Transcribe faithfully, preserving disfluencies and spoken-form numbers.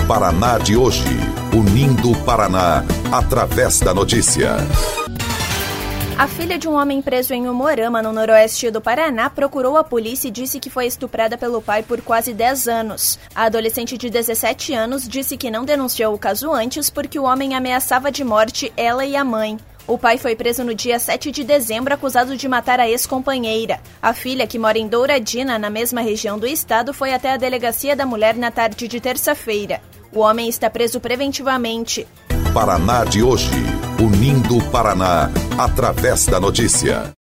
Paraná de hoje, unindo o Paraná através da notícia. A filha de um homem preso em Umuarama, no noroeste do Paraná, procurou a polícia e disse que foi estuprada pelo pai por quase dez anos. A adolescente de dezessete anos disse que não denunciou o caso antes porque o homem ameaçava de morte ela e a mãe. O pai foi preso no dia sete de dezembro, acusado de matar a ex-companheira. A filha, que mora em Douradina, na mesma região do estado, foi até a delegacia da mulher na tarde de terça-feira. O homem está preso preventivamente. Paraná de hoje, unindo o Paraná através da notícia.